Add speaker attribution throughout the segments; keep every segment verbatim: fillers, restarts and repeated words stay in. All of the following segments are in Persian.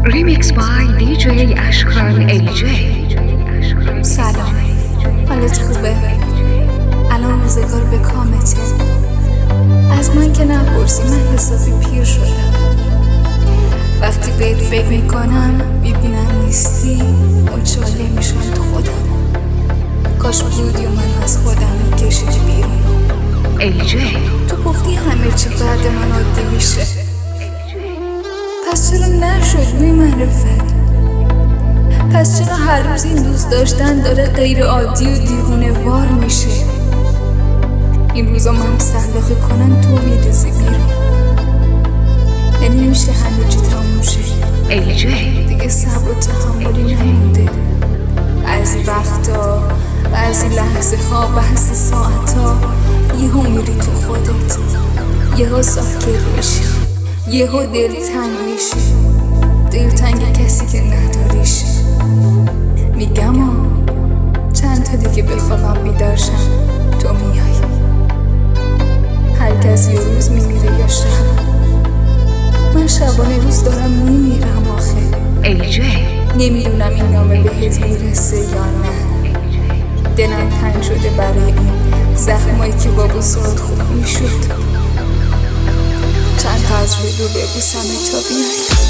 Speaker 1: Remix by دی جی اشکان ای جی.
Speaker 2: سلام، حالت خوبه؟ الان روزگار به کامته. از من که نپرسی، من حسابی پیر شدم. وقتی بهت فکر میکنم ببینم نیستی، مچاله میشم تو خودم. کاش بودی و من از خودم میکشیدی بیرون.
Speaker 1: ای جی
Speaker 2: تو گفتی همه چی بعد من عادی میشه، پس چرا نشد روی معرفت؟ پس چرا هر روز این دوست داشتن داره غیر عادی و دیوونه وار میشه؟ این روزا من سلاخی کنن تو میریزی بیرون. یعنی میشه همه چی تموم شه.
Speaker 1: ای جی
Speaker 2: دیگه صبر و تحملی نمونده. بعضی وقتا، بعضی لحظه ها، بعضی ساعت ها یهو میری تو خودت، یهو ساکت میشی، یهو دلتنگ میشی، دلتنگ کسی که نداریش. میگم آ چند تا دیگه بخوابم بیدار شم تو میای. هر کس یه روز میمیره یا شب، من شبانه روز دارم میمیرم آخه.
Speaker 1: ای جی
Speaker 2: نمیدونم این نامه بهت میرسه یا نه. دلم تنگ شده برای این زخمایی که با بوسات خوب میشد. چند تا از روی رو ببوسم تا بیای.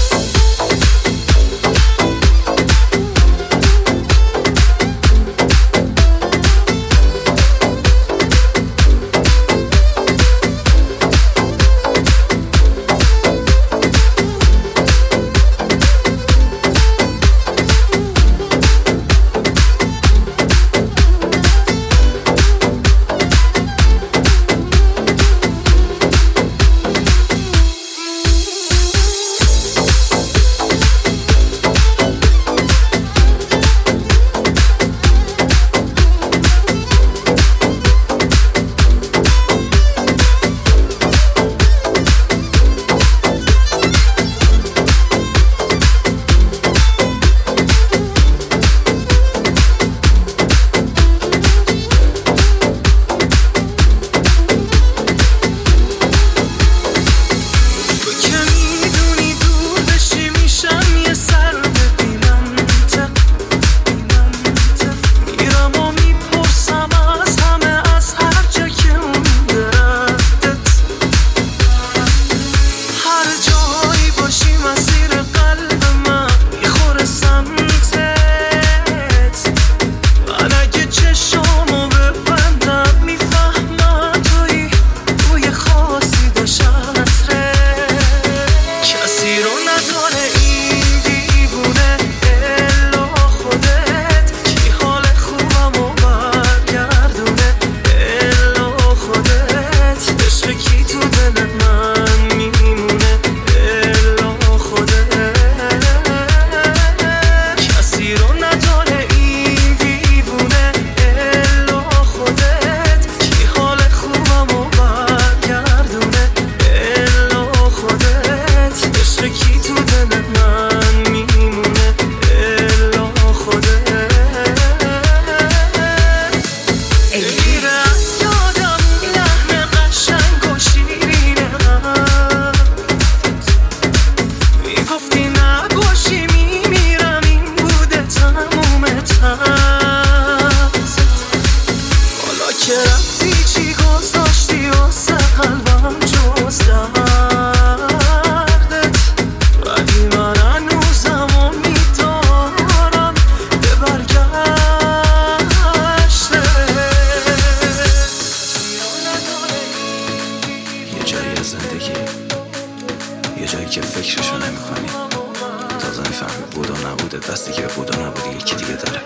Speaker 3: یه جایی که فکرشو نمی کنی، تازه میفهمی بودا نبوده، دستی که بودا نبوده یکی دیگه داره.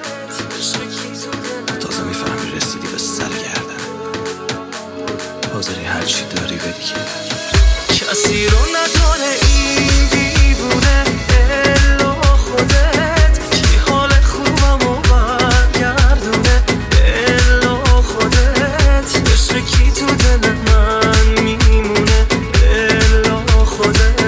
Speaker 3: تازه میفهمی رسیدی به سر گردن، حاضری هرچی داری بدی. کسی رو نداره این دیوونه الا خودت، کی حال خوبم و برگردونه الا خودت، عشق کی تو دل من میمونه الا خودت.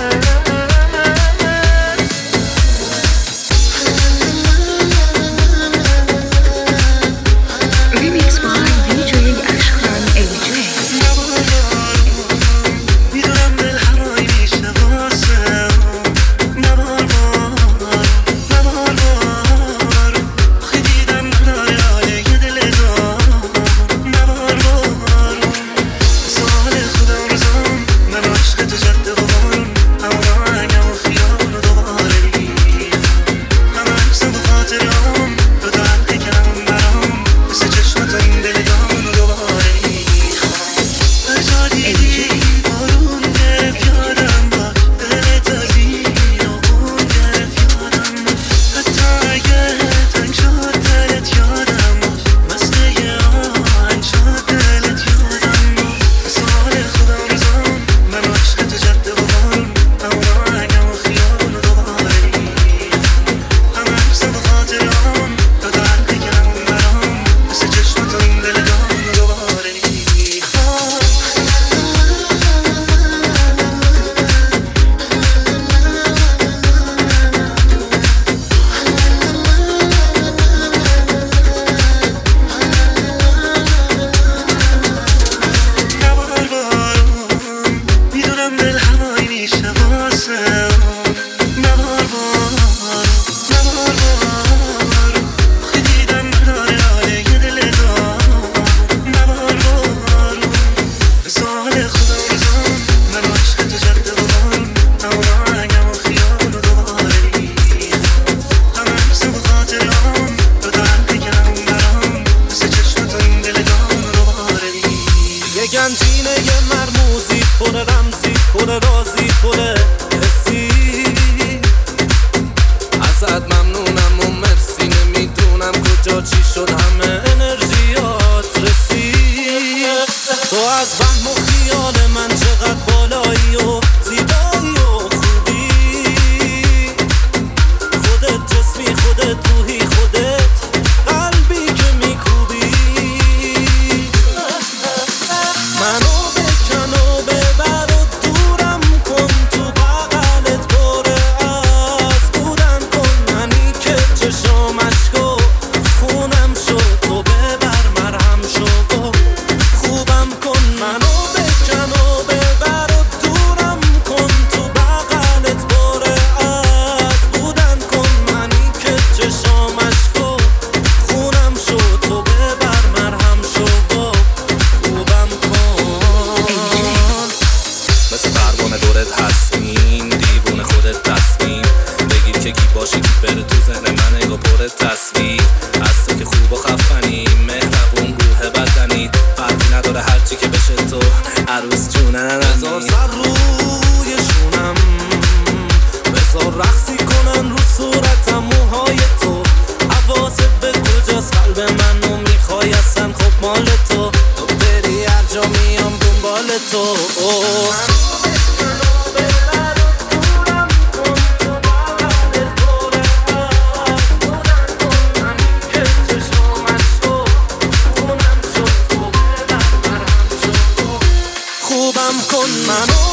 Speaker 1: Remix by دی جی اشکان ای جی.
Speaker 3: میدونم دل هرایی میشنواز
Speaker 4: باشی بره تو ذهن من نگاه پر تصویر از تو که خوب و خفنی مهربون روح بدنی فرقی نداره هرچی که بشه تو عروس جونم بذار سر روی شونم بذار رقصی کنن رو صورتم موهای تو حواست به کجاست قلب منو میخوای اصلا خب مال تو تو بری هر جا میام دنبال تو خوبم کن منو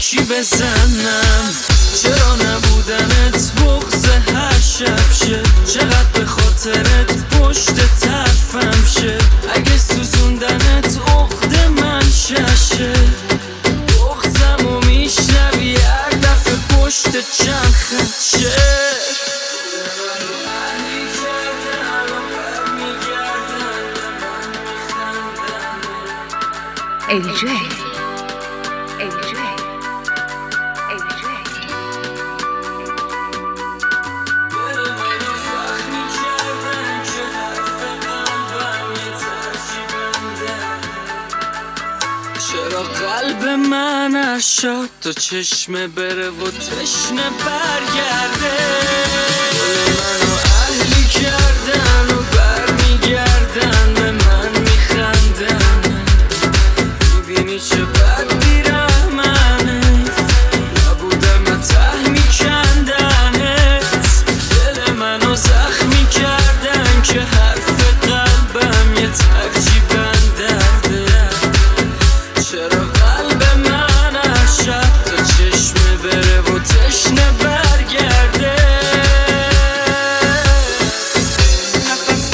Speaker 4: چی بزنم؟ چرا نبودنت بغض هر شب شه؟ چقدر به خاطرت پشت طرفم شه؟ اگه سوزوندنت عقد من ششه، بغضمو میشنوی هر دفعه پشت چند خط شه.
Speaker 1: ای جی ای جی ای جی
Speaker 4: چرا قلب من هر شاد تا چشمه بره و تشنه برگرده؟ دل منو اهلی کردن و برمیگردن به من میخندن. میبینی چه بد بیرحمنه، نبودم من ته میکندنت. دل منو زخمی کردن که حرف قلبم یه ترجیبن درده. چرا قلب من هر شب تا چشمه بره و تشنه برگرده؟ نفس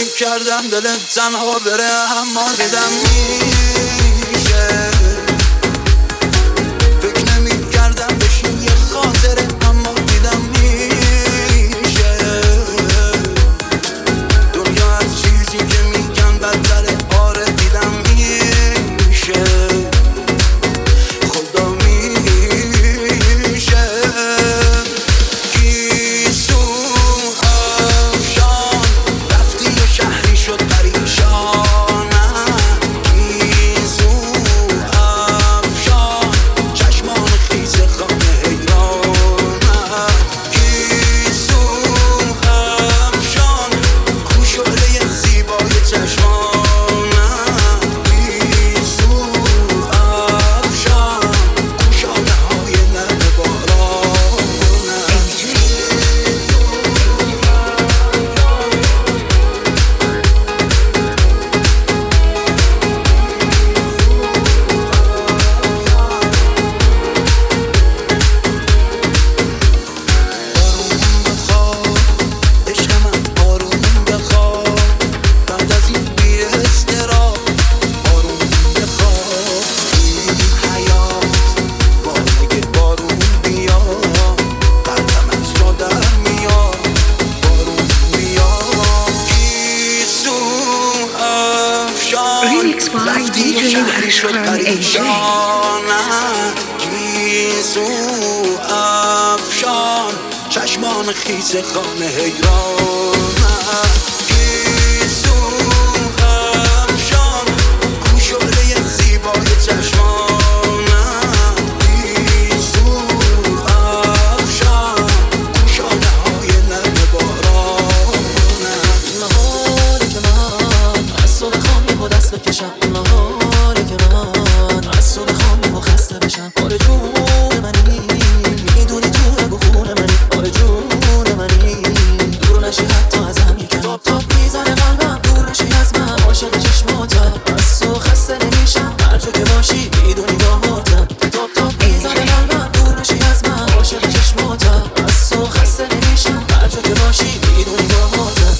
Speaker 3: میکردم دلم تنها بره، اما دیدم میشه. فکر نمیکردم بشین یه خاطره، اما دیدم میشه. دنیا از چیزی که میگن بدتره، آره دیدم میشه. خدا میشه. گیسو افشان رفتی و شهری شد پریشانم. گیسو افشان چشمان خیز خانه حیرانم. گیسو افشان کوشوله زیبای چشمانم. گیسو افشان کوشانه های لب بارانم. عشق من آروم بخواب، بعد از این بی اضطراب آروم بخواب. این حیات باز اگه بارون بیاد، قلبم از جا در میاد. بارون بیاد. گیسو افشان
Speaker 1: Remix by
Speaker 3: رفتی
Speaker 1: دی
Speaker 3: و
Speaker 1: جی
Speaker 3: شهری شد
Speaker 1: اشکان ای جی.
Speaker 3: پریشانم. گیسو افشان چشمان خیس خانه حیرانم. گیسو افشان کوشوله زیبای چشمانم. گیسو افشان کوشانه های لب بارانم.
Speaker 4: نهاری که من از تو بخوام یهو دست بکشم، نهاری که من از تو بخوام یهو خسته بشم. آره جون منی، میدونی تو رگ و خون منی. آره جون منی، دور نشی حتی ازم یکم. تاپ تاپ میزنه قلبم، دور نشی از من. عاشق چشماتم، از تو خسته نمیشم. هر جا که باشی میدونی باهاتم. تاپ تاپ میزنه قلبم، دور نشی از من. عاشق چشماتم، از تو خسته نمیشم. هر جا که باشی میدونی باهاتم.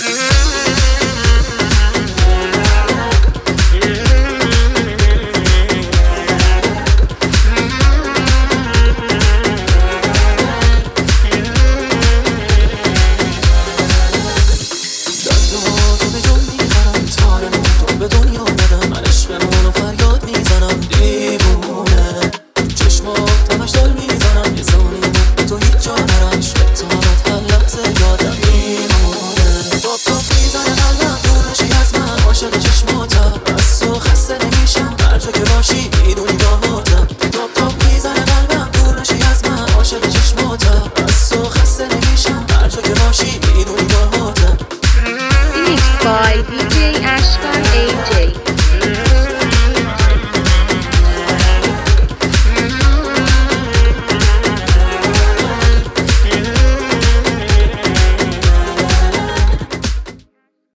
Speaker 4: تو به جون میخرم، تارمون تو به دنیا ندم. من عشقمونو فریاد میزنم، دیوونه چشمات همش دل میزنم. یه ثانیه من تو هیچ جا نرم، عشق تارت هر لحظه یادم میمونه. تاپ تاپ میزنه قلبم، دور نشی از من. عاشق چشماتم، از تو خسته نمیشم. هر جا که باشی میدونی باهاتم. تاپ تاپ میزنه قلبم، دور نشی از من. عاشق چشماتم، از تو خسته نمیشم. هر جا که باشی میدونی باهاتم.
Speaker 1: Remix by دی جی اشکان ای جی.